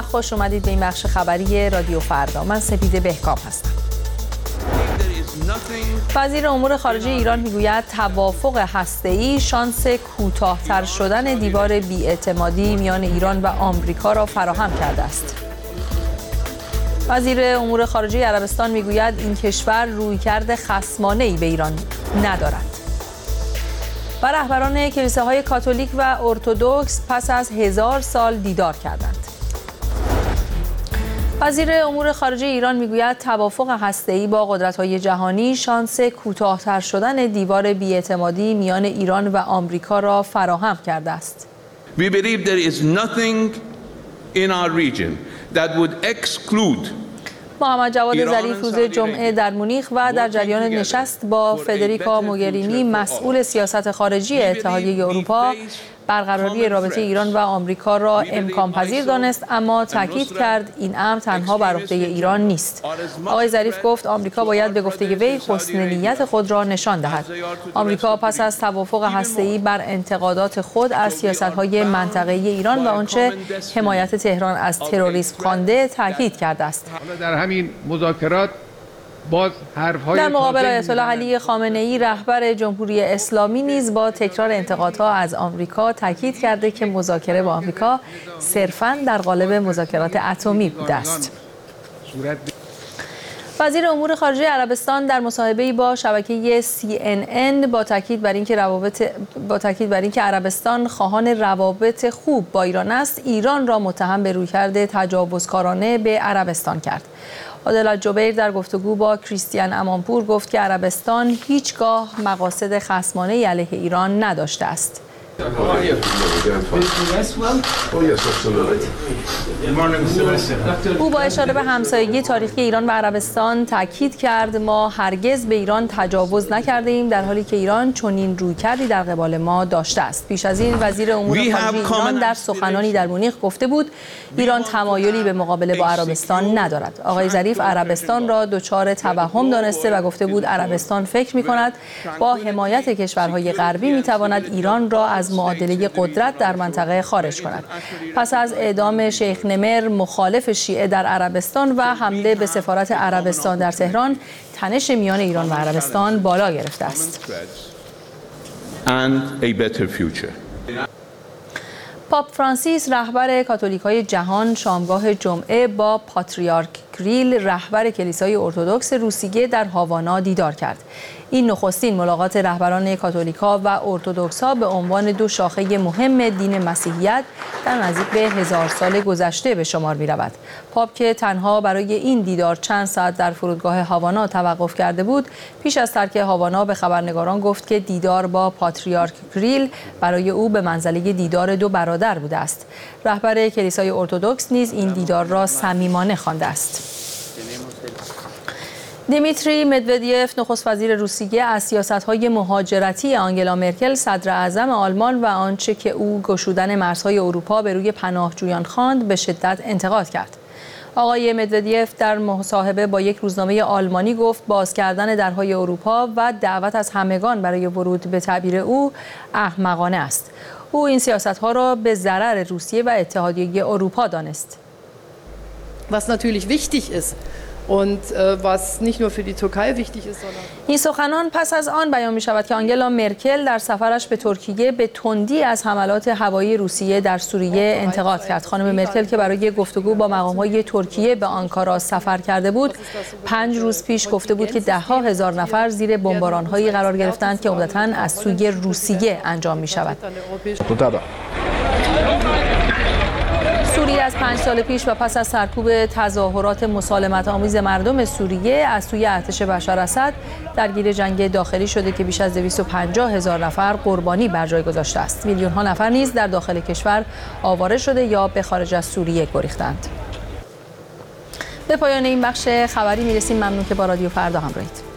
و خوش اومدید به این بخش خبری رادیو فردا. من سپیده بهکام هستم. وزیر امور خارجه ایران میگوید توافق هسته‌ای شانس کوتاه‌تر شدن دیوار بی‌اعتمادی میان ایران و آمریکا را فراهم کرده است. وزیر امور خارجه عربستان میگوید این کشور رویکرد خصمانه‌ای به ایران ندارد. و رهبران کلیساهای کاتولیک و ارتدوکس پس از 1000 سال دیدار کردند. وزیر امور خارجه ایران میگوید توافق هسته‌ای با قدرت‌های جهانی شانس کوتاه‌تر شدن دیوار بی‌اعتمادی میان ایران و آمریکا را فراهم کرده است. We believe there is nothing in our region that would exclude محمد جواد ظریف روز جمعه در مونیخ و در جریان نشست با فدریکا موگرینی مسئول سیاست خارجی اتحادیه اروپا برقراری رابطه ایران و آمریکا را امکان پذیر دانست، اما تاکید کرد این امر تنها بر عهده ایران نیست. آقای ظریف گفت آمریکا باید به گفته وی حسن نیت خود را نشان دهد. آمریکا پس از توافق هسته‌ای بر انتقادات خود از سیاست‌های منطقه‌ای ایران و آنچه حمایت تهران از تروریسم خوانده تاکید کرده است. در همین مذاکرات در مقابل آیت الله علی خامنه‌ای رهبر جمهوری اسلامی نیز با تکرار انتقادها از آمریکا تاکید کرده که مذاکره با آمریکا صرفاً در قالب مذاکرات اتمی بوده است. وزیر امور خارجه عربستان در مصاحبه‌ای با شبکه CNN با تاکید بر اینکه عربستان خواهان روابط خوب با ایران است، ایران را متهم به رویکرد تجاوزکارانه به عربستان کرد. عادل الجبیر در گفتگو با کریستیان امانپور گفت که عربستان هیچگاه مقاصد خصمانه علیه ایران نداشته است. او با اشاره به همسایگی تاریخی ایران و عربستان تاکید کرد ما هرگز به ایران تجاوز نکرده ایم، در حالی که ایران چنین رویکردی در قبال ما داشته است. پیش از این وزیر امور خارجه ایران در سخنانی در مونیخ گفته بود ایران تمایلی به مقابله با عربستان ندارد. آقای ظریف عربستان را دچار توهم دانسته و گفته بود عربستان فکر می‌کند با حمایت کشورهای غربی می‌تواند ایران را از معادله قدرت در منطقه خارج کند. پس از اعدام شیخ نمر مخالف شیعه در عربستان و حمله به سفارت عربستان در تهران، تنش میان ایران و عربستان بالا گرفته است. پاپ فرانسیس رهبر کاتولیک‌های جهان شامگاه جمعه با پاتریارک کریل رهبر کلیسای ارتدوکس روسیه در هاوانا دیدار کرد. این نخستین ملاقات رهبران کاتولیکا و ارتدوکس‌ها به عنوان دو شاخه مهم دین مسیحیت در نزدیک به 1000 سال گذشته به شمار می‌رود. پاپ که تنها برای این دیدار چند ساعت در فرودگاه هاوانا توقف کرده بود، پیش از ترک هاوانا به خبرنگاران گفت که دیدار با پاتریارک کریل برای او به منزله دیدار دو برادر بوده است. رهبر کلیسای ارتدوکس نیز این دیدار را صمیمانه خوانده است. دیمیتری مدودیف نخست وزیر روسیه از سیاست‌های مهاجرتی آنگلا مرکل صدر اعظم آلمان و آنچه که او گشودن مرزهای اروپا به روی پناهجویان خواند به شدت انتقاد کرد. آقای مدودیف در مصاحبه با یک روزنامه آلمانی گفت باز کردن درهای اروپا و دعوت از همگان برای ورود به تعبیر او احمقانه است. او این سیاست‌ها را به ضرر روسیه و اتحادیه اروپا دانست. Was natürlich wichtig ist. Und was nicht nur für die Türkei wichtig ist, sondern این سخنان پس از آن بیان می شود که آنگلا مرکل در سفرش به ترکیه به تندی از حملات هوایی روسیه در سوریه انتقاد کرد. خانم مرکل که برای گفتگو با مقام‌های ترکیه به آنکارا سفر کرده بود، 5 روز پیش گفته بود که ده‌ها هزار نفر زیر بمباران‌هایی قرار گرفتند که عمدتاً از سوی روسیه انجام می شود. سوریه از 5 سال پیش و پس از سرکوب تظاهرات مسالمت‌آمیز مردم سوریه از سوی ارتش بشار اسد درگیر جنگ داخلی شده که بیش از 250,000 نفر قربانی بر جای گذاشته است. میلیون‌ها نفر نیز در داخل کشور آواره شده یا به خارج از سوریه گریختند. به پایان این بخش خبری میرسیم. ممنون که با رادیو فردا همراهید.